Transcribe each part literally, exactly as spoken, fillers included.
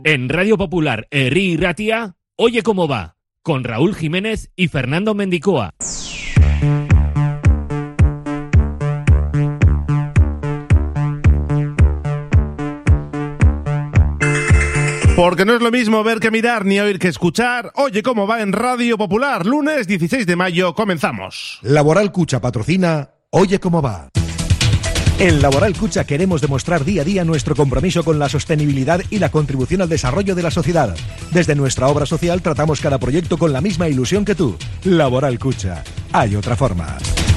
En Radio Popular, Herri y Ratia, Oye Cómo Va, con Raúl Jiménez y Fernando Mendicoa. Porque no es lo mismo ver que mirar ni oír que escuchar. Oye Cómo Va en Radio Popular, lunes dieciséis de mayo, comenzamos. Laboral Cucha patrocina Oye Cómo Va. En Laboral Cucha queremos demostrar día a día nuestro compromiso con la sostenibilidad y la contribución al desarrollo de la sociedad. Desde nuestra obra social tratamos cada proyecto con la misma ilusión que tú. Laboral Cucha. Hay otra forma.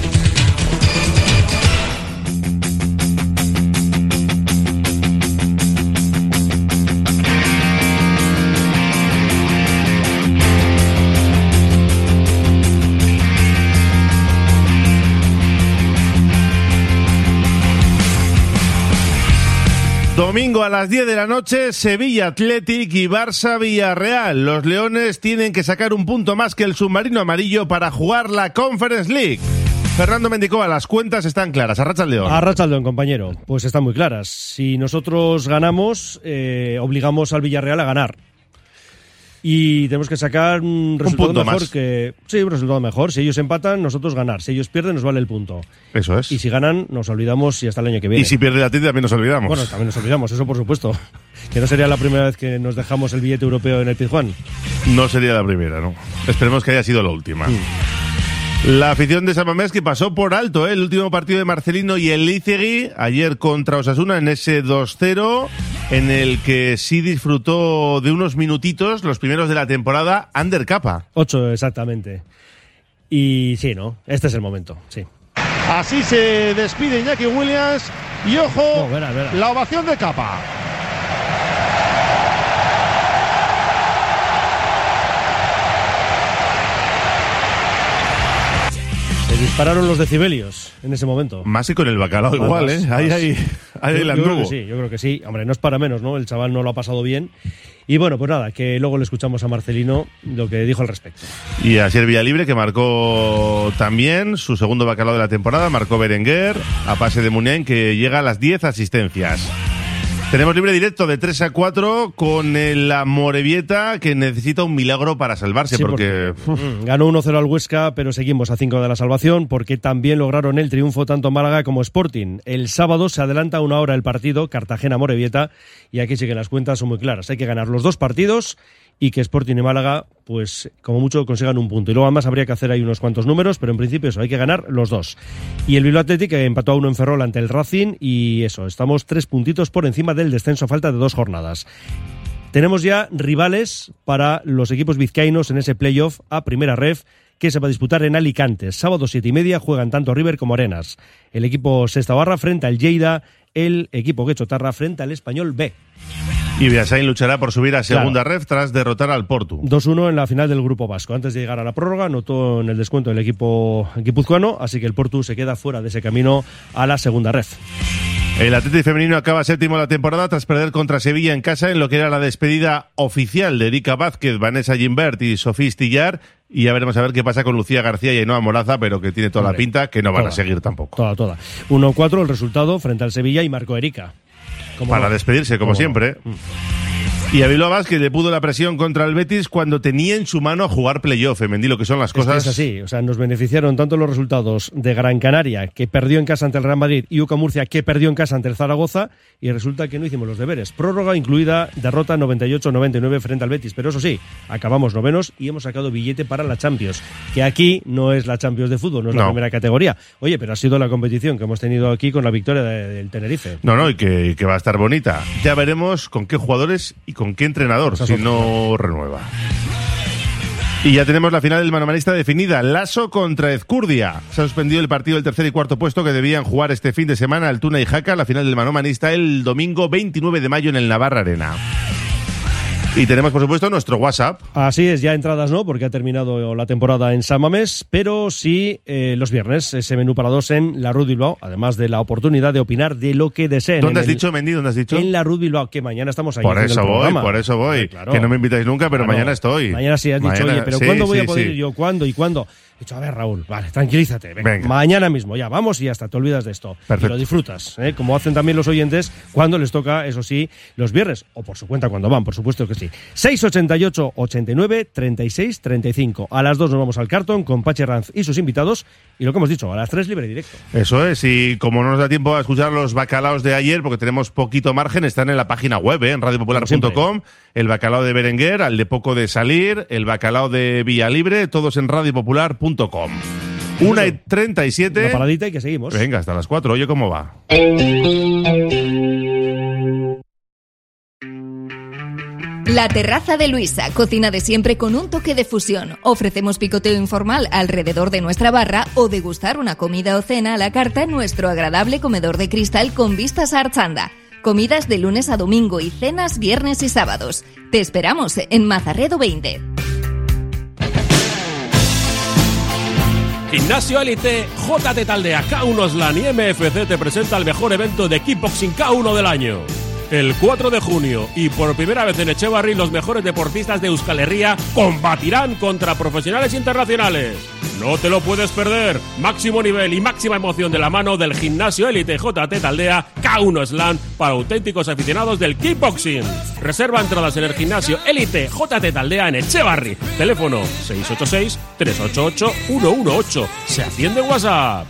Domingo a las diez de la noche, Sevilla Athletic y Barça Villarreal. Los leones tienen que sacar un punto más que el submarino amarillo para jugar la Conference League. Fernando Mendicoa, las cuentas están claras. Arratsaldeon. Arratsaldeon, compañero. Pues están muy claras. Si nosotros ganamos, eh, obligamos al Villarreal a ganar. Y tenemos que sacar un resultado un punto mejor más. que... Sí, un resultado mejor. Si ellos empatan, nosotros ganar. Si ellos pierden, nos vale el punto. Eso es. Y si ganan, nos olvidamos y hasta el año que viene. Y si pierde la Athletic también nos olvidamos. Bueno, también nos olvidamos, eso por supuesto. Que no sería la primera vez que nos dejamos el billete europeo en el Pizjuán. No sería la primera, ¿no? Esperemos que haya sido la última. Mm. La afición de San Mamés que pasó por alto, ¿eh? El último partido de Marcelino y el Izegui ayer contra Osasuna en ese dos cero, en el que sí disfrutó de unos minutitos, los primeros de la temporada, Ander Capa. Ocho, exactamente. Y sí, ¿no? Este es el momento, sí. Así se despide Iñaki Williams y ojo, no, verá, verá. La ovación de Capa. Se dispararon los decibelios en ese momento. Más que con el bacalao más, igual, ¿eh? Más, ahí, ahí, ahí el yo, yo creo que sí, yo creo que sí. Hombre, no es para menos, ¿no? El chaval no lo ha pasado bien. Y bueno, pues nada, que luego le escuchamos a Marcelino lo que dijo al respecto. Y a Asier Villalibre, que marcó también su segundo bacalao de la temporada, marcó Berenguer, a pase de Muniain, que llega a las diez asistencias. Tenemos libre directo de tres a cuatro con el Amorebieta, que necesita un milagro para salvarse, sí, porque... porque ganó uno cero al Huesca, pero seguimos a cinco de la salvación, porque también lograron el triunfo tanto Málaga como Sporting. El sábado se adelanta una hora el partido, Cartagena-Amorebieta, y aquí sí que las cuentas son muy claras. Hay que ganar los dos partidos y que Sporting y Málaga, pues como mucho consigan un punto. Y luego además habría que hacer ahí unos cuantos números, pero en principio eso, hay que ganar los dos. Y el Bilbao Athletic que empató a uno en Ferrol ante el Racing, y eso, estamos tres puntitos por encima del descenso a falta de dos jornadas. Tenemos ya rivales para los equipos vizcaínos en ese playoff a primera ref que se va a disputar en Alicante. Sábado siete y media juegan tanto River como Arenas. El equipo Sesta Barra frente al Lleida, el equipo Guechotarra frente al Español B. Y Beasain luchará por subir a segunda claro. ref tras derrotar al Portu. dos uno en la final del Grupo Vasco. Antes de llegar a la prórroga, notó en el descuento el equipo guipuzcoano, así que el Portu se queda fuera de ese camino a la segunda ref. El Athletic femenino acaba séptimo la temporada tras perder contra Sevilla en casa en lo que era la despedida oficial de Erika Vázquez, Vanessa Gimbert y Sofía Stillar. Y ya veremos a ver qué pasa con Lucía García y Ainhoa Moraza, pero que tiene toda Hombre, la pinta que no van toda, a seguir tampoco. Toda, toda. uno cuatro el resultado frente al Sevilla y marcó Erika. Para no? despedirse, como siempre. No? Y a Bilbao Basket le pudo la presión contra el Betis cuando tenía en su mano jugar playoff, Mendy, lo que son las cosas. Es, que es así, o sea, nos beneficiaron tanto los resultados de Gran Canaria, que perdió en casa ante el Real Madrid, y U C A Murcia, que perdió en casa ante el Zaragoza, y resulta que no hicimos los deberes. Prórroga incluida, derrota noventa y ocho noventa y nueve frente al Betis, pero eso sí, acabamos novenos y hemos sacado billete para la Champions, que aquí no es la Champions de fútbol, no es no. la primera categoría. Oye, pero ha sido la competición que hemos tenido aquí con la victoria de, del Tenerife. No, no, y que, y que va a estar bonita. Ya veremos con qué jugadores y con qué entrenador, si no renueva. Y ya tenemos la final del manomanista definida. Lasso contra Ezcurdia. Se ha suspendido el partido del tercer y cuarto puesto que debían jugar este fin de semana Altuna y Jaca. La final del manomanista el domingo veintinueve de mayo en el Navarra Arena. Y tenemos, por supuesto, nuestro WhatsApp. Así es, ya entradas no, porque ha terminado la temporada en San Mamés, pero sí eh, los viernes, ese menú para dos en la Rud Bilbao, además de la oportunidad de opinar de lo que deseen. ¿Dónde has el, dicho, Mendy? ¿Dónde has dicho? En la Rud Bilbao, que mañana estamos ahí. Por eso el voy, programa. por eso voy. Eh, claro. Que no me invitáis nunca, pero Claro. mañana estoy. Mañana sí has dicho, Mañana, oye, pero sí, ¿cuándo voy sí, a poder sí. ir yo? ¿Cuándo y cuándo? He dicho, a ver, Raúl, vale, tranquilízate. Venga, Venga. Mañana mismo, ya, vamos y hasta te olvidas de esto. Perfecto. Y lo disfrutas, ¿eh? Como hacen también los oyentes cuando les toca, eso sí, los viernes. O por su cuenta cuando van, por supuesto que sí. seis ochenta y ocho, ochenta y nueve, treinta y seis, treinta y cinco. A las dos nos vamos al Carton con Pachi Ranz y sus invitados. Y lo que hemos dicho, a las tres libre directo. Eso es, y como no nos da tiempo a escuchar los bacalaos de ayer, porque tenemos poquito margen, están en la página web, ¿eh? en radio popular punto com. El bacalao de Berenguer, al de Poco de Salir, el bacalao de Villalibre, todos en radio popular punto com. una y treinta y siete. Una paradita y que seguimos. Venga, hasta las cuatro. Oye, ¿cómo va? La Terraza de Luisa, cocina de siempre con un toque de fusión. Ofrecemos picoteo informal alrededor de nuestra barra o degustar una comida o cena a la carta en nuestro agradable comedor de cristal con vistas a Archanda. Comidas de lunes a domingo y cenas viernes y sábados. Te esperamos en Mazarredo veinte. Gimnasio Élite, J T Taldea, K uno Slam y M F C te presenta el mejor evento de kickboxing K uno del año. El cuatro de junio, y por primera vez en Echevarri, los mejores deportistas de Euskal Herria combatirán contra profesionales internacionales. No te lo puedes perder. Máximo nivel y máxima emoción de la mano del Gimnasio Élite J T Taldea K uno Slam para auténticos aficionados del kickboxing. Reserva entradas en el Gimnasio Élite J T Taldea en Echevarri. Teléfono seis ocho seis, tres ocho ocho, uno uno ocho. Se atiende en WhatsApp.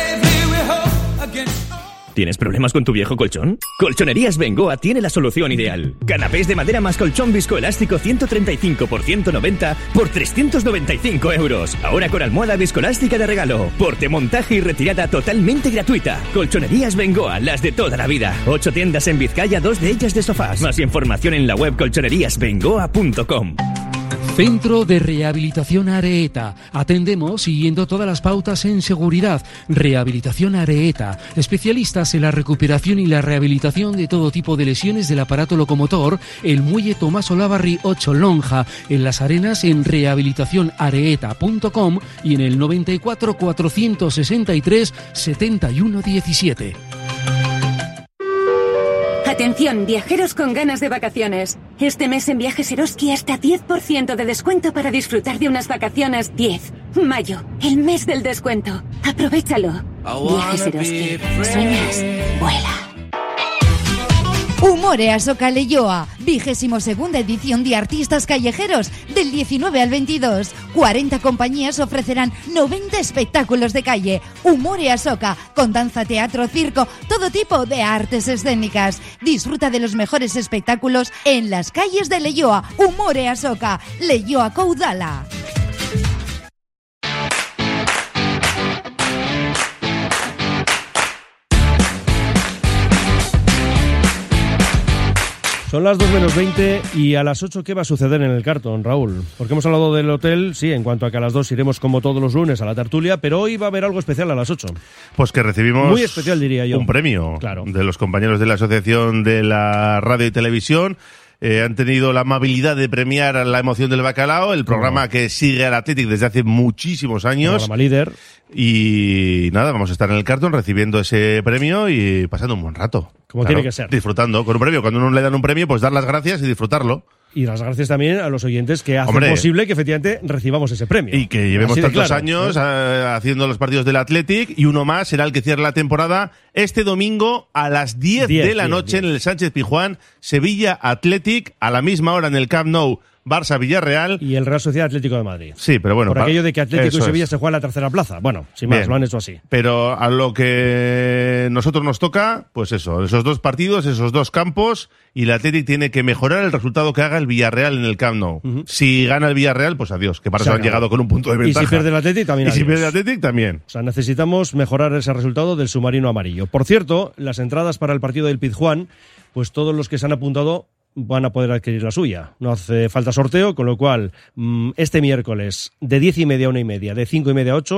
¿Tienes problemas con tu viejo colchón? Colchonerías Bengoa tiene la solución ideal. Canapés de madera más colchón viscoelástico ciento treinta y cinco por ciento noventa por trescientos noventa y cinco euros. Ahora con almohada viscoelástica de regalo. Porte, montaje y retirada totalmente gratuita. Colchonerías Bengoa, las de toda la vida. Ocho tiendas en Vizcaya, dos de ellas de sofás. Más información en la web colchonerías bengoa punto com. Centro de Rehabilitación Areeta. Atendemos siguiendo todas las pautas en seguridad. Rehabilitación Areeta. Especialistas en la recuperación y la rehabilitación de todo tipo de lesiones del aparato locomotor. El muelle Tomás Olavarri ocho Lonja. En Las Arenas en rehabilitación areeta punto com y en el noventa y cuatro, cuatrocientos sesenta y tres, setenta y uno diecisiete. Atención, viajeros con ganas de vacaciones. Este mes en Viajes Eroski hasta diez por ciento de descuento para disfrutar de unas vacaciones. diez. Mayo, el mes del descuento. Aprovéchalo. Viajes Eroski. ¿Sueñas? Vuela. Humore Asoka Leioa, vigésimo segunda edición de Artistas Callejeros, del diecinueve al veintidós. cuarenta compañías ofrecerán noventa espectáculos de calle. Humore Asoka, con danza, teatro, circo, todo tipo de artes escénicas. Disfruta de los mejores espectáculos en las calles de Leioa. Humore Asoka, Leioa Caudala. Son las dos menos veinte y a las ocho, ¿qué va a suceder en el Carton, Raúl? Porque hemos hablado del hotel, sí, en cuanto a que a las dos iremos como todos los lunes a la tertulia, pero hoy va a haber algo especial a las ocho. Pues que recibimos... Muy especial, diría yo. Un premio, claro, de los compañeros de la Asociación de la Radio y Televisión. Eh, han tenido la amabilidad de premiar La Emoción del Bacalao, el programa oh. que sigue al Athletic desde hace muchísimos años. Programa líder. Y nada, vamos a estar en el Carton recibiendo ese premio y pasando un buen rato. Como claro, tiene que ser. Disfrutando con un premio. Cuando uno le dan un premio, pues dar las gracias y disfrutarlo. Y las gracias también a los oyentes que hacen Hombre, posible que efectivamente recibamos ese premio. Y que llevemos tantos claro, años ¿eh? a, haciendo los partidos del Athletic, y uno más será el que cierre la temporada este domingo a las diez de la noche en el Sánchez Pizjuán. Sevilla Athletic, a la misma hora en el Camp Nou, Barça Villarreal. Y el Real Sociedad Atlético de Madrid. Sí, pero bueno. Por aquello de que Atlético y Sevilla es. se juegan la tercera plaza. Bueno, sin más, Bien, lo han hecho así. Pero a lo que nosotros nos toca, pues eso, esos dos partidos, esos dos campos, y el Athletic tiene que mejorar el resultado que haga el Villarreal en el Camp Nou. Uh-huh. Si gana el Villarreal, pues adiós, que para eso han llegado con un punto de ventaja. Y si pierde el Athletic, también Y adiós. si pierde el Athletic, también. O sea, necesitamos mejorar ese resultado del submarino amarillo. Por cierto, las entradas para el partido del Pizjuán, pues todos los que se han apuntado van a poder adquirir la suya. No hace falta sorteo, con lo cual este miércoles de diez y media a una y media, de cinco y media a ocho,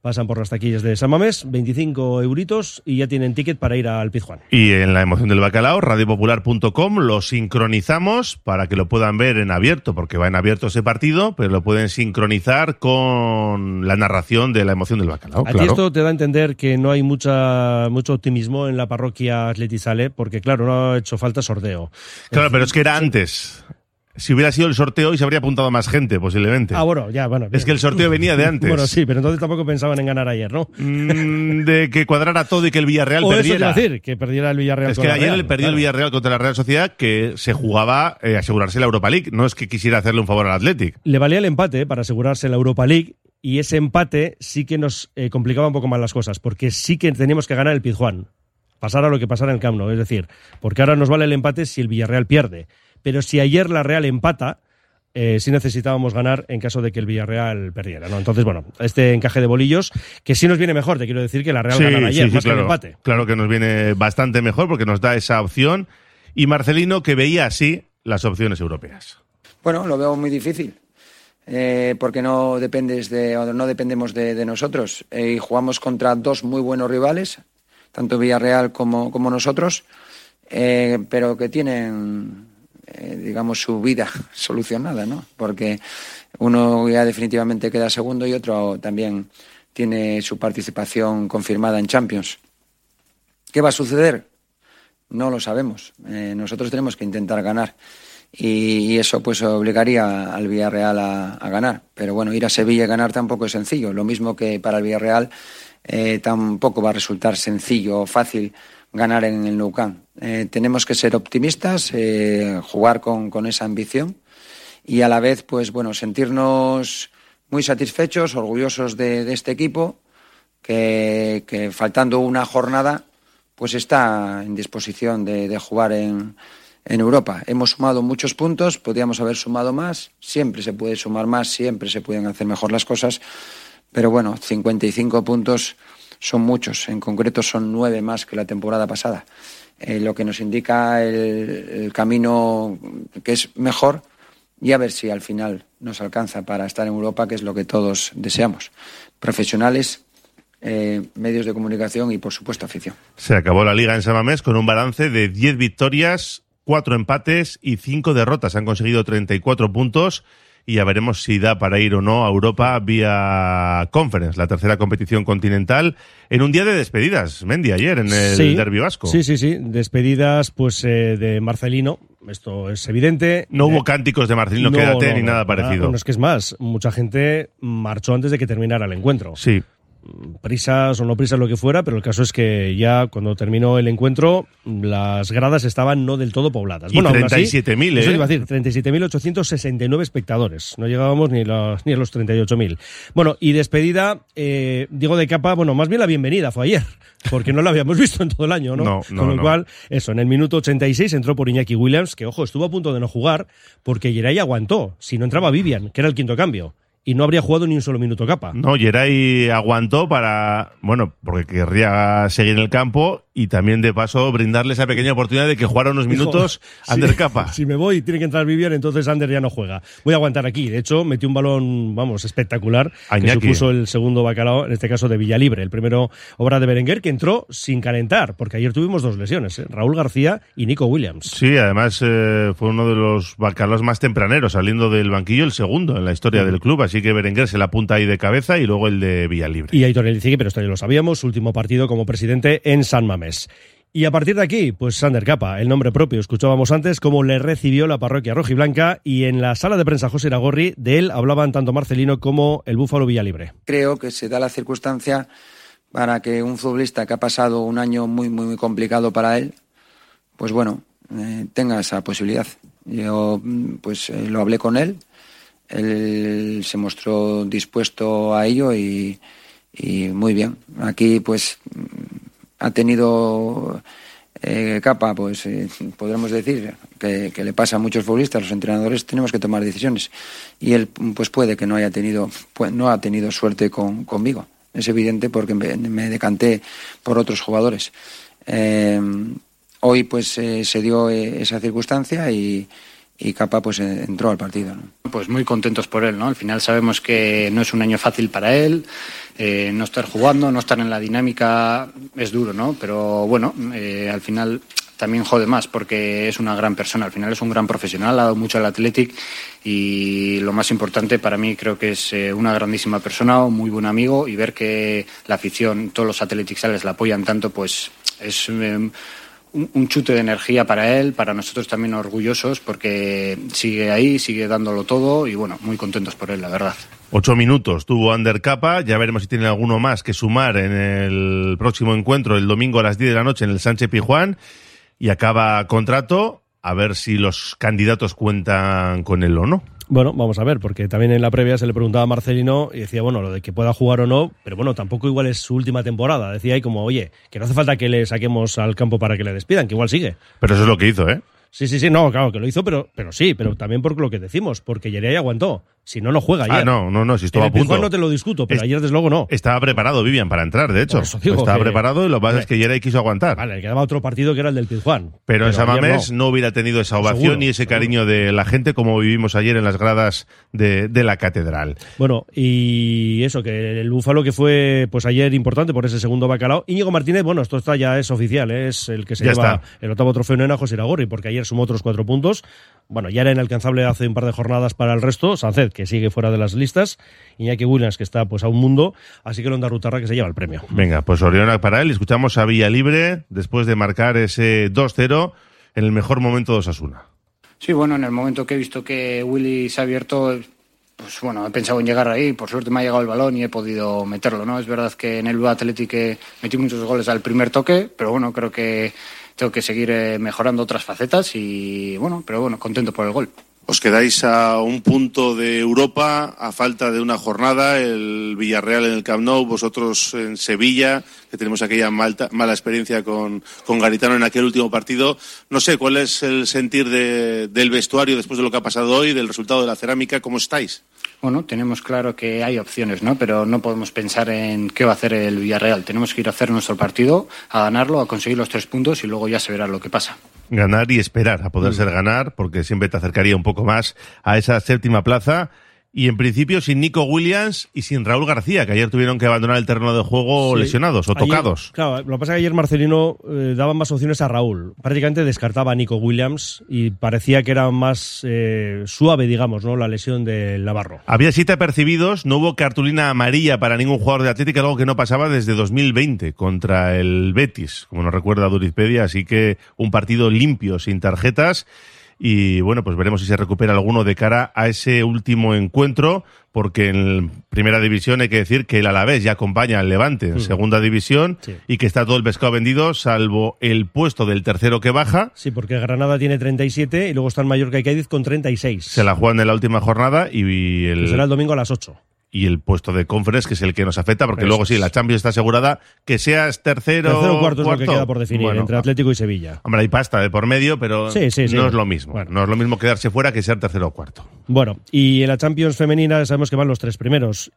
pasan por las taquillas de San Mamés, veinticinco euritos y ya tienen ticket para ir al Pizjuán. Y en la emoción del bacalao, radio popular punto com, lo sincronizamos para que lo puedan ver en abierto, porque va en abierto ese partido, pero lo pueden sincronizar con la narración de la emoción del bacalao. A claro. ti esto te da a entender que no hay mucha mucho optimismo en la parroquia Athletic Sale, porque claro, no ha hecho falta sorteo. Claro, pero es que era antes. Si hubiera sido el sorteo hoy se habría apuntado más gente, posiblemente. Ah, bueno, ya, bueno. Es que el sorteo venía de antes. Bueno, sí, pero entonces tampoco pensaban en ganar ayer, ¿no? Mm, de que cuadrara todo y que el Villarreal o perdiera. Eso te iba a decir, que perdiera el Villarreal. Es que ayer Real, el perdió claro. el Villarreal contra la Real Sociedad, que se jugaba eh, asegurarse la Europa League. No es que quisiera hacerle un favor al Athletic. Le valía el empate para asegurarse la Europa League, y ese empate sí que nos eh, complicaba un poco más las cosas, porque sí que teníamos que ganar el Pizjuán, pasara lo que pasara en el Camp Nou. Es decir, porque ahora nos vale el empate si el Villarreal pierde. Pero si ayer la Real empata, Eh, sí necesitábamos ganar en caso de que el Villarreal perdiera, ¿no? Entonces, bueno, este encaje de bolillos, que sí nos viene mejor, te quiero decir que la Real sí, ganara ayer, sí, sí, más claro, que el empate. Claro que nos viene bastante mejor porque nos da esa opción. Y Marcelino, que veía así las opciones europeas. Bueno, lo veo muy difícil, eh, porque no dependes de, no dependemos de, de nosotros. Eh, y jugamos contra dos muy buenos rivales, tanto Villarreal como, como nosotros, eh, pero que tienen... Eh, digamos, su vida solucionada, ¿no? Porque uno ya definitivamente queda segundo y otro también tiene su participación confirmada en Champions. ¿Qué va a suceder? No lo sabemos. Eh, nosotros tenemos que intentar ganar y, y eso pues obligaría al Villarreal a, a ganar. Pero bueno, ir a Sevilla y ganar tampoco es sencillo. Lo mismo que para el Villarreal eh, tampoco va a resultar sencillo o fácil ganar en el Nou Camp. Eh, tenemos que ser optimistas, eh, jugar con, con esa ambición y a la vez, pues bueno, sentirnos muy satisfechos, orgullosos de, de este equipo que, que faltando una jornada, pues está en disposición de, de jugar en, en Europa. Hemos sumado muchos puntos, podríamos haber sumado más, siempre se puede sumar más, siempre se pueden hacer mejor las cosas, pero bueno, cincuenta y cinco puntos son muchos, en concreto son nueve más que la temporada pasada, eh, lo que nos indica el, el camino que es mejor y a ver si al final nos alcanza para estar en Europa, que es lo que todos deseamos. Profesionales, eh, medios de comunicación y por supuesto afición. Se acabó la Liga en San Mamés con un balance de diez victorias, cuatro empates y cinco derrotas. Han conseguido treinta y cuatro puntos. Y ya veremos si da para ir o no a Europa vía Conference, la tercera competición continental, en un día de despedidas, Mendy, ayer en el sí, Derbi vasco. Sí, sí, sí, despedidas pues eh, de Marcelino, esto es evidente. No de... hubo cánticos de Marcelino, no, quédate, no, ni no, nada no, parecido. Bueno, es que es más, mucha gente marchó antes de que terminara el encuentro. Sí. Prisas o no prisas, lo que fuera, pero el caso es que ya cuando terminó el encuentro las gradas estaban no del todo pobladas. Y bueno, treinta y siete mil, ¿eh? Eso iba a decir, treinta y siete mil ochocientos sesenta y nueve espectadores. No llegábamos ni, los, ni a los treinta y ocho mil. Bueno, y despedida, eh, Diego de Capa, bueno, más bien la bienvenida fue ayer, porque no la habíamos visto en todo el año, ¿no? No, no, Con lo no. cual, eso, en el minuto ochenta y seis entró por Iñaki Williams, que ojo, estuvo a punto de no jugar, porque Geray aguantó. Si no entraba Vivian, que era el quinto cambio. Y no habría jugado ni un solo minuto Capa. No, Geray aguantó para, bueno, porque querría seguir en el campo y también de paso brindarle esa pequeña oportunidad de que jugara unos minutos Dijo, Ander si, Capa. Si me voy y tiene que entrar Vivian, entonces Ander ya no juega. Voy a aguantar aquí. De hecho, metió un balón, vamos, espectacular, A que Iñaki. supuso el segundo bacalao, en este caso de Villalibre. El primero, obra de Berenguer, que entró sin calentar, porque ayer tuvimos dos lesiones, ¿eh? Raúl García y Nico Williams. Sí, además eh, fue uno de los bacalaos más tempraneros, saliendo del banquillo, el segundo en la historia Sí. del club, así que Berenguer se la apunta ahí de cabeza y luego el de Villalibre. Y Aitor Elizegui, pero esto ya lo sabíamos, su último partido como presidente en San Mamés. Y a partir de aquí, pues Ander Capa, el nombre propio. Escuchábamos antes cómo le recibió la parroquia rojiblanca y en la sala de prensa José Iragorri, de él hablaban tanto Marcelino como el Búfalo Villalibre. Creo que se da la circunstancia para que un futbolista que ha pasado un año muy, muy, muy complicado para él, pues bueno, eh, tenga esa posibilidad. Yo pues eh, lo hablé con él, él se mostró dispuesto a ello y, y muy bien. Aquí pues ha tenido eh, Capa, pues eh, podremos decir que, que le pasa a muchos futbolistas, los entrenadores tenemos que tomar decisiones y él pues puede que no haya tenido, pues, no ha tenido suerte con, conmigo. Es evidente porque me, me decanté por otros jugadores. Eh, hoy pues eh, se dio eh, esa circunstancia y, y Capa pues entró al partido, ¿no? Pues muy contentos por él, ¿no? Al final sabemos que no es un año fácil para él, eh, no estar jugando, no estar en la dinámica es duro, ¿no? Pero bueno, eh, al final también jode más porque es una gran persona, al final es un gran profesional, ha dado mucho al Athletic y lo más importante para mí creo que es eh, una grandísima persona, un muy buen amigo, y ver que la afición, todos los Athleticales la apoyan tanto, pues es eh, un, un chute de energía para él, para nosotros también orgullosos porque sigue ahí, sigue dándolo todo y bueno, muy contentos por él, la verdad. Ocho minutos tuvo Ander Capa, ya veremos si tiene alguno más que sumar en el próximo encuentro el domingo a las diez de la noche en el Sánchez Pizjuán. Y acaba contrato, a ver si los candidatos cuentan con él o no. Bueno, vamos a ver, porque también en la previa se le preguntaba a Marcelino y decía, bueno, lo de que pueda jugar o no, pero bueno, tampoco igual es su última temporada. Decía ahí como, oye, que no hace falta que le saquemos al campo para que le despidan, que igual sigue. Pero eso es lo que hizo, ¿eh? Sí, sí, sí, no, claro que lo hizo, pero, pero sí, pero también por lo que decimos, porque Yeray aguantó. Si no, no juega ayer. Ah, no, no, no, si estuvo en a punto. Pizjuán no te lo discuto, pero es, ayer desde luego no. Estaba preparado Vivian para entrar, de hecho. Digo estaba que, preparado y lo que pasa es que Yeray quiso aguantar. Vale, le quedaba otro partido que era el del Pizjuán. Pero, pero en San Mamés no. no hubiera tenido esa ovación seguro, ni ese seguro. cariño de la gente como vivimos ayer en las gradas de, de la catedral. Bueno, y eso, que el Búfalo que fue pues ayer importante por ese segundo bacalao. Íñigo Martínez, bueno, esto está ya es oficial, ¿eh? Es el que se ya lleva está. El octavo trofeo en José Iragorri, porque ayer sumó otros cuatro puntos. Bueno, ya era inalcanzable hace un par de jornadas para el resto. Sánchez, que sigue fuera de las listas. Iñaki Williams, que está pues a un mundo. Así que Londa Rutarra, que se lleva el premio. Venga, pues Oriona para él. Escuchamos a Villalibre después de marcar ese dos cero en el mejor momento de Osasuna. Sí, bueno, en el momento que he visto que Willy se ha abierto, pues bueno, he pensado en llegar ahí. Por suerte me ha llegado el balón y he podido meterlo, ¿no? Es verdad que en el Bilbao Athletic metí muchos goles al primer toque, pero bueno, creo que tengo que seguir eh, mejorando otras facetas y bueno, pero bueno, contento por el gol. Os quedáis a un punto de Europa a falta de una jornada, el Villarreal en el Camp Nou, vosotros en Sevilla, que tenemos aquella malta, mala experiencia con, con Garitano en aquel último partido. No sé, ¿cuál es el sentir de, del vestuario después de lo que ha pasado hoy, del resultado de la Cerámica? ¿Cómo estáis? Bueno, tenemos claro que hay opciones, ¿no? Pero no podemos pensar en qué va a hacer el Villarreal. Tenemos que ir a hacer nuestro partido, a ganarlo, a conseguir los tres puntos y luego ya se verá lo que pasa. Ganar y esperar a poder ser ganar, porque siempre te acercaría un poco más a esa séptima plaza. Y en principio sin Nico Williams y sin Raúl García, que ayer tuvieron que abandonar el terreno de juego sí. lesionados o ayer, tocados. Claro, lo que pasa es que ayer Marcelino eh, daba más opciones a Raúl. Prácticamente descartaba a Nico Williams y parecía que era más eh, suave, digamos, ¿no? La lesión de Navarro. Había siete apercibidos, no hubo cartulina amarilla para ningún jugador de Atlético, algo que no pasaba desde dos mil veinte contra el Betis, como nos recuerda Durizpedia, así que un partido limpio, sin tarjetas. Y bueno, pues veremos si se recupera alguno de cara a ese último encuentro, porque en primera división hay que decir que el Alavés ya acompaña al Levante en mm. segunda división sí. y que está todo el pescado vendido, salvo el puesto del tercero que baja. Sí, porque Granada tiene treinta y siete y luego está el Mallorca y Cádiz con treinta y seis. Se la juegan en la última jornada y el... Que será el domingo a las ocho. Y el puesto de Conference, que es el que nos afecta, porque Eso luego sí, la Champions está asegurada, que seas tercero, tercero o cuarto, cuarto es lo que queda por definir, bueno, entre Atlético y Sevilla. Hombre, hay pasta de por medio, pero sí, sí, sí. no es lo mismo. Bueno. No es lo mismo quedarse fuera que ser tercero o cuarto. Bueno, y en la Champions femenina sabemos que van los tres primeros.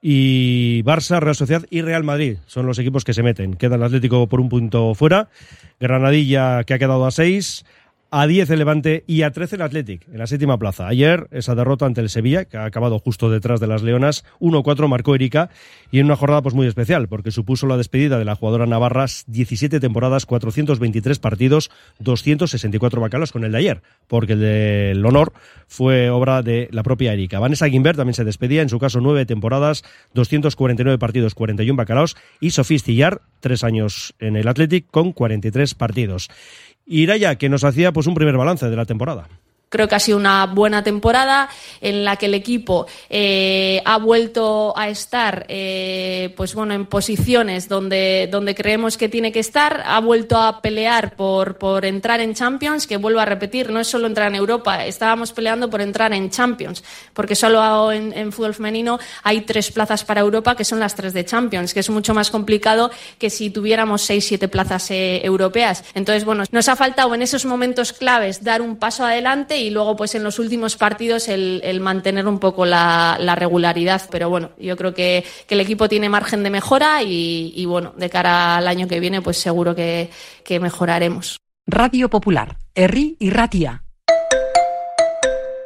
Y Barça, Real Sociedad y Real Madrid son los equipos que se meten. Queda el Atlético por un punto fuera, Granadilla, que ha quedado a seis, a diez el Levante y a trece el Athletic, en la séptima plaza. Ayer, esa derrota ante el Sevilla, que ha acabado justo detrás de las Leonas, uno cuatro marcó Erika, y en una jornada pues muy especial, porque supuso la despedida de la jugadora navarra, diecisiete temporadas, cuatrocientos veintitrés partidos, doscientos sesenta y cuatro bacalos con el de ayer, porque el del honor fue obra de la propia Erika. Vanessa Guimbert también se despedía, en su caso nueve temporadas, doscientos cuarenta y nueve partidos, cuarenta y uno bacalaos, y Sofía Stillar, tres años en el Athletic, con cuarenta y tres partidos. Iraya, que nos hacía pues un primer balance de la temporada. Creo que ha sido una buena temporada en la que el equipo eh, ha vuelto a estar eh, pues bueno, en posiciones donde, donde creemos que tiene que estar, ha vuelto a pelear por, por entrar en Champions, que vuelvo a repetir, no es solo entrar en Europa, estábamos peleando por entrar en Champions, porque solo en, en fútbol femenino hay tres plazas para Europa, que son las tres de Champions, que es mucho más complicado que si tuviéramos seis, siete plazas eh, europeas. Entonces, bueno, nos ha faltado en esos momentos claves dar un paso adelante y luego pues en los últimos partidos el, el mantener un poco la, la regularidad, pero bueno, yo creo que, que el equipo tiene margen de mejora y, y bueno, de cara al año que viene pues seguro que, que mejoraremos. Radio Popular, Herri y Ratia.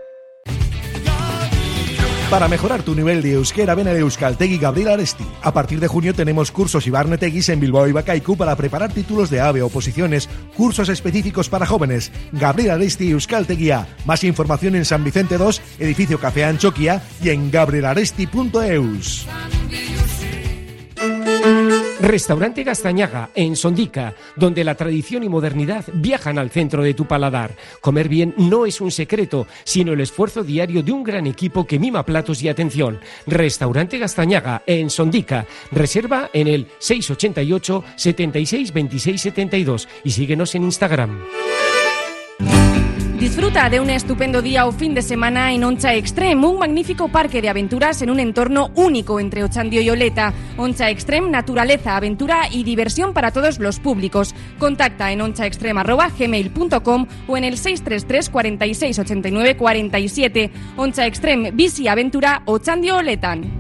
Para mejorar tu nivel de euskera, ven a Euskaltegi Gabriel Aresti. A partir de junio tenemos cursos Ibarnetegis en Bilbao y Bacaicu para preparar títulos de AVE, oposiciones, cursos específicos para jóvenes. Gabriel Aresti Euskaltegia. Más información en San Vicente dos, edificio Café Anchoquia y en gabrielaresti punto eus. Restaurante Gastañaga, en Sondica, donde la tradición y modernidad viajan al centro de tu paladar. Comer bien no es un secreto, sino el esfuerzo diario de un gran equipo que mima platos y atención. Restaurante Gastañaga, en Sondica. Reserva en el seis ochenta y ocho, setenta y seis, veintiséis setenta y dos y síguenos en Instagram. Disfruta de un estupendo día o fin de semana en Oncha Extreme, un magnífico parque de aventuras en un entorno único entre Ochandio y Oleta. Oncha Extreme, naturaleza, aventura y diversión para todos los públicos. Contacta en onchaextreme arroba gmail punto com o en el seis tres tres, cuarenta y seis, ochenta y nueve, cuarenta y siete. Oncha Extreme, bici, aventura, Ochandio, Oletan.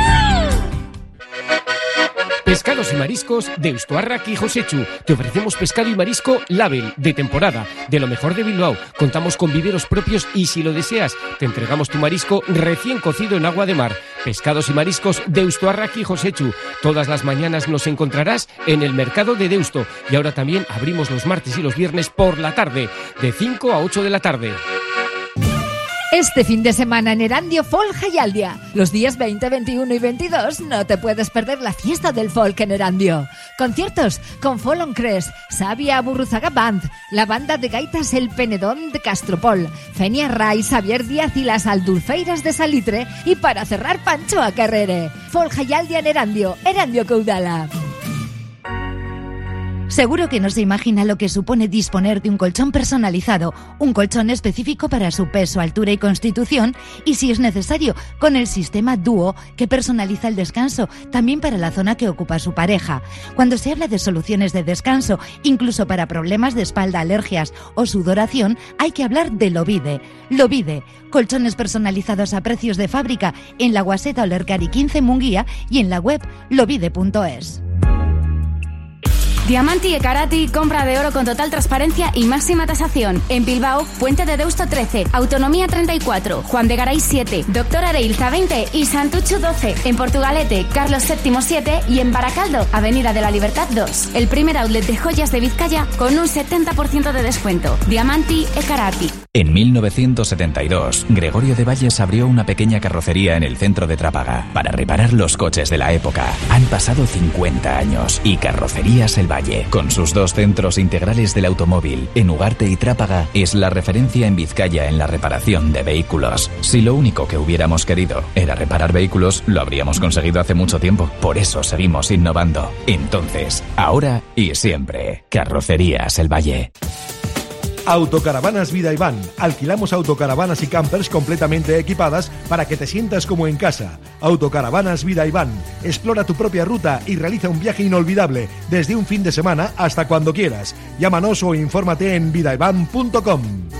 Pescados y mariscos de Eustuarrak y Josechu. Te ofrecemos pescado y marisco label, de temporada, de lo mejor de Bilbao. Contamos con viveros propios y, si lo deseas, te entregamos tu marisco recién cocido en agua de mar. Pescados y mariscos de Eustuarrak y Josechu. Todas las mañanas nos encontrarás en el mercado de Deusto. Y ahora también abrimos los martes y los viernes por la tarde, de cinco a ocho de la tarde. Este fin de semana en Erandio Folk Jaialdia. Los días veinte, veintiuno y veintidós no te puedes perder la fiesta del folk en Erandio. Conciertos con Folon Crest, Sabia Burruzaga Band, la banda de gaitas El Penedón de Castropol, Fenia Ray, Xavier Díaz y las Aldulfeiras de Salitre, y para cerrar Panchoa Carrere. Folk Jaialdia en Erandio, Erandio Caudala. Seguro que no se imagina lo que supone disponer de un colchón personalizado, un colchón específico para su peso, altura y constitución, y si es necesario, con el sistema Duo, que personaliza el descanso, también para la zona que ocupa su pareja. Cuando se habla de soluciones de descanso, incluso para problemas de espalda, alergias o sudoración, hay que hablar de Lovide. Lovide, colchones personalizados a precios de fábrica en la Guaseta Olercari quince Munguía y en la web lovide punto es. Diamanti e Karati, compra de oro con total transparencia y máxima tasación. En Bilbao, Puente de Deusto trece, Autonomía treinta y cuatro, Juan de Garay siete, Doctor Areilza veinte y Santucho doce. En Portugalete, Carlos séptimo siete y en Baracaldo, Avenida de la Libertad dos. El primer outlet de joyas de Vizcaya con un setenta por ciento de descuento. Diamanti e Karati. En mil novecientos setenta y dos, Gregorio de Valles abrió una pequeña carrocería en el centro de Trápaga para reparar los coches de la época. Han pasado cincuenta años y Carrocerías El Valle, con sus dos centros integrales del automóvil, en Ugarte y Trápaga, es la referencia en Vizcaya en la reparación de vehículos. Si lo único que hubiéramos querido era reparar vehículos, lo habríamos conseguido hace mucho tiempo. Por eso seguimos innovando. Entonces, ahora y siempre, Carrocerías El Valle. Autocaravanas Vida y Van. Alquilamos autocaravanas y campers completamente equipadas para que te sientas como en casa. Autocaravanas Vida y Van. Explora tu propia ruta y realiza un viaje inolvidable desde un fin de semana hasta cuando quieras. Llámanos o infórmate en vidayvan punto com.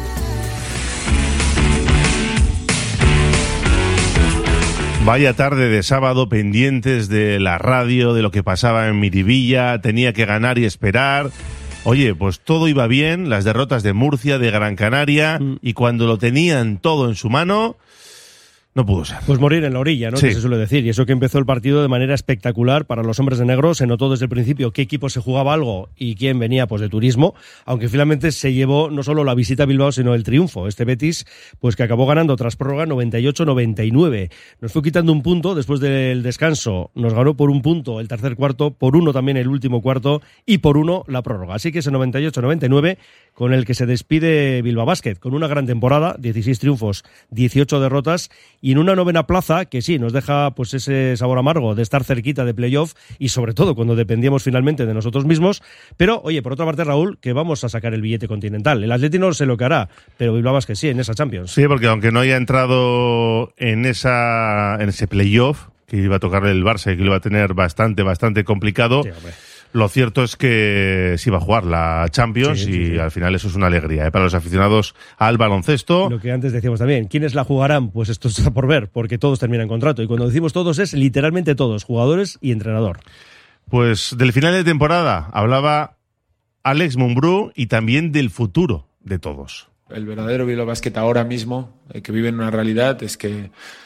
Vaya tarde de sábado, pendientes de la radio, de lo que pasaba en Miribilla, tenía que ganar y esperar. Oye, pues todo iba bien, las derrotas de Murcia, de Gran Canaria, mm. y cuando lo tenían todo en su mano, no pudo ser. Pues morir en la orilla, ¿no? Sí. Que se suele decir. Y eso que empezó el partido de manera espectacular para los hombres de negro. Se notó desde el principio qué equipo se jugaba algo y quién venía pues de turismo, aunque finalmente se llevó no solo la visita a Bilbao, sino el triunfo. Este Betis, pues que acabó ganando tras prórroga noventa y ocho noventa y nueve. Nos fue quitando un punto después del descanso. Nos ganó por un punto el tercer cuarto, por uno también el último cuarto y por uno la prórroga. Así que ese noventa y ocho noventa y nueve con el que se despide Bilbao Basket, con una gran temporada, dieciséis triunfos, dieciocho derrotas, y en una novena plaza que sí, nos deja pues ese sabor amargo de estar cerquita de playoff y sobre todo cuando dependíamos finalmente de nosotros mismos. Pero, oye, por otra parte, Raúl, que vamos a sacar el billete continental. El Atleti no sé lo que hará, pero Bilbao Basket sí, en esa Champions. Sí, porque aunque no haya entrado en esa en ese playoff, que iba a tocar el Barça y que lo iba a tener bastante, bastante complicado, sí, lo cierto es que sí va a jugar la Champions, sí, sí, y sí. Al final eso es una alegría, ¿eh? Para los aficionados al baloncesto. Lo que antes decíamos también, ¿quiénes la jugarán? Pues esto está por ver, porque todos terminan contrato. Y cuando decimos todos es literalmente todos, jugadores y entrenador. Pues del final de temporada hablaba Alex Mumbrú y también del futuro de todos. El verdadero Bilbao Basket ahora mismo, eh, que vive en una realidad, es que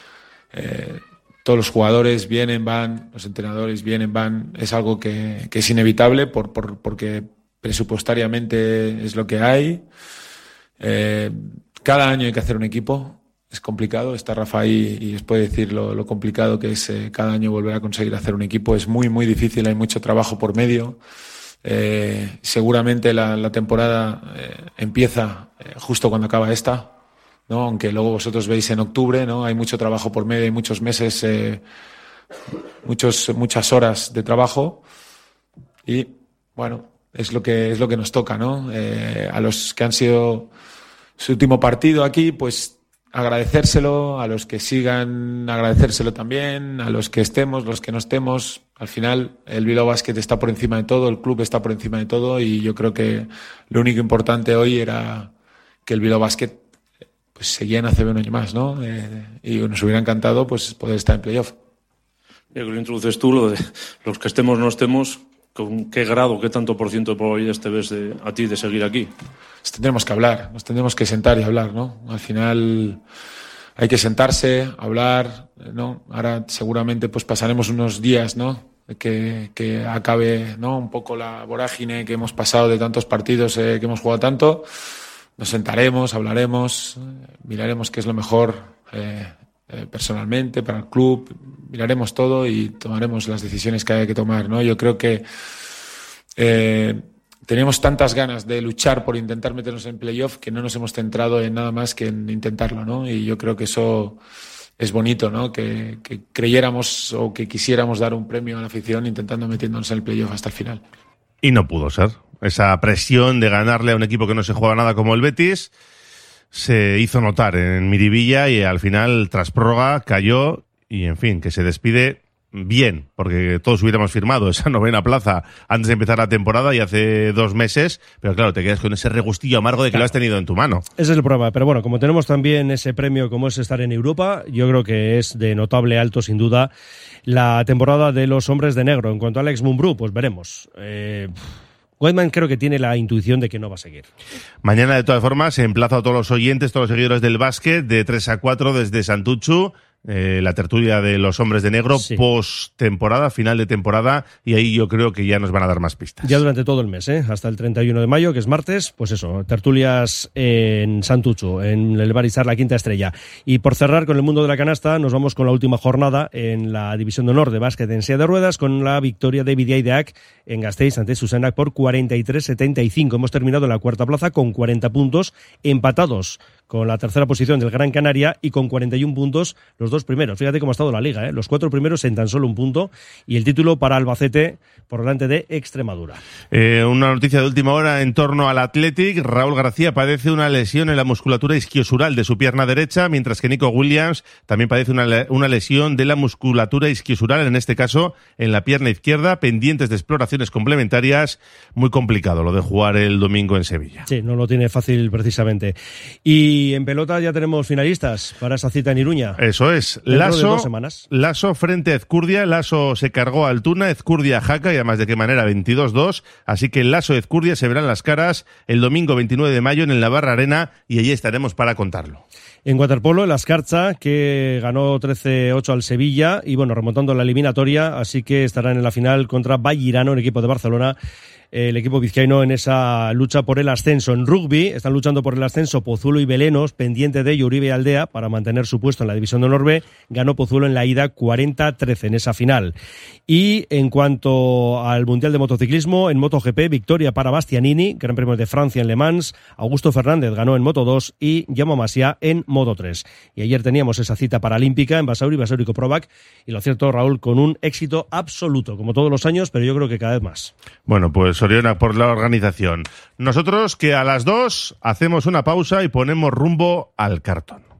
eh, todos los jugadores vienen, van, los entrenadores vienen, van, es algo que, que es inevitable por, por, porque presupuestariamente es lo que hay. Eh, cada año hay que hacer un equipo, es complicado, está Rafa ahí y os puede decir lo, lo complicado que es eh, cada año volver a conseguir hacer un equipo, es muy muy difícil, hay mucho trabajo por medio. Eh, seguramente la, la temporada eh, empieza eh, justo cuando acaba esta, ¿no? Aunque luego vosotros veis en octubre, ¿no? Hay mucho trabajo por medio, hay muchos meses, eh, muchos, muchas horas de trabajo y bueno, es lo que es lo que nos toca, ¿no? Eh, a los que han sido su último partido aquí, pues agradecérselo, a los que sigan agradecérselo también, a los que estemos, los que no estemos. Al final el Bilbao Basket está por encima de todo, el club está por encima de todo y yo creo que lo único importante hoy era que el Bilbao Basket pues seguía en A C B un año más, ¿no? Eh, y nos hubiera encantado pues poder estar en playoff. Ya que lo introduces tú, lo de los que estemos no estemos, ¿con qué grado, qué tanto por ciento de probabilidades te ves de, a ti de seguir aquí? Nos tendremos que hablar, nos tendremos que sentar y hablar, ¿no? Al final hay que sentarse, hablar, ¿no? Ahora seguramente pues pasaremos unos días, ¿no? Que, que acabe, ¿no? Un poco la vorágine que hemos pasado de tantos partidos eh, que hemos jugado tanto. Nos sentaremos, hablaremos, eh, miraremos qué es lo mejor eh, eh, personalmente para el club, miraremos todo y tomaremos las decisiones que haya que tomar, ¿no? Yo creo que eh, teníamos tantas ganas de luchar por intentar meternos en playoff que no nos hemos centrado en nada más que en intentarlo, ¿no? Y yo creo que eso es bonito, ¿no? Que, que creyéramos o que quisiéramos dar un premio a la afición intentando metiéndonos en el playoff hasta el final. Y no pudo ser. Esa presión de ganarle a un equipo que no se juega nada como el Betis se hizo notar en Miribilla y al final, tras prórroga, cayó y, en fin, que se despide bien, porque todos hubiéramos firmado esa novena plaza antes de empezar la temporada y hace dos meses, pero claro, te quedas con ese regustillo amargo de que claro, lo has tenido en tu mano. Ese es el problema, pero bueno, como tenemos también ese premio como es estar en Europa, yo creo que es de notable alto, sin duda, la temporada de los hombres de negro. En cuanto a Alex Mumbrú, pues veremos. Eh... Weidman creo que tiene la intuición de que no va a seguir. Mañana, de todas formas, se emplaza a todos los oyentes, todos los seguidores del básquet, de tres a cuatro desde Santuchu, eh, la tertulia de los hombres de negro, sí. Post-temporada, final de temporada, y ahí yo creo que ya nos van a dar más pistas. Ya durante todo el mes, ¿eh? Hasta el treinta y uno de mayo, que es martes, pues eso, tertulias en Santuchu, en el Barisar La Quinta Estrella. Y por cerrar con el mundo de la canasta, nos vamos con la última jornada en la División de Honor de básquet en silla de ruedas, con la victoria de Bidiaideak en Gasteiz ante Susenac por cuarenta y tres setenta y cinco. Hemos terminado en la cuarta plaza con cuarenta puntos, empatados con la tercera posición del Gran Canaria y con cuarenta y uno puntos los dos primeros. Fíjate cómo ha estado la liga, ¿eh? Los cuatro primeros en tan solo un punto y el título para Albacete por delante de Extremadura. Eh, una noticia de última hora en torno al Athletic. Raúl García padece una lesión en la musculatura isquiosural de su pierna derecha, mientras que Nico Williams también padece una, una lesión de la musculatura isquiosural, en este caso en la pierna izquierda, pendientes de exploraciones complementarias. Muy complicado lo de jugar el domingo en Sevilla. Sí, no lo tiene fácil precisamente. Y Y en pelota ya tenemos finalistas para esa cita en Iruña. Eso es. Lasso, Lasso frente a Ezcurdia. Lasso se cargó a Altuna, Ezcurdia a Jaca y además de qué manera, veintidós dos. Así que Lasso y Ezcurdia se verán las caras el domingo veintinueve de mayo en el Navarra Arena y allí estaremos para contarlo. En waterpolo, el Ascarcha, que ganó trece ocho al Sevilla y bueno, remontando la eliminatoria, así que estarán en la final contra Vallirano, el equipo de Barcelona, el equipo vizcaíno en esa lucha por el ascenso. En rugby están luchando por el ascenso Pozuelo y Belenos, pendiente de ello Uribe y Aldea para mantener su puesto en la División de Honor B. Ganó Pozuelo en la ida cuarenta trece en esa final. Y en cuanto al Mundial de Motociclismo, en MotoGP, victoria para Bastianini, Gran Premio de Francia en Le Mans, Augusto Fernández ganó en Moto dos y Jaume Masia en Moto tres. Y ayer teníamos esa cita paralímpica en Basauri, Basauri Koprovac, y lo cierto, Raúl, con un éxito absoluto, como todos los años, pero yo creo que cada vez más. Bueno, pues Soriona por la organización. Nosotros que a las dos hacemos una pausa y ponemos rumbo al cartón.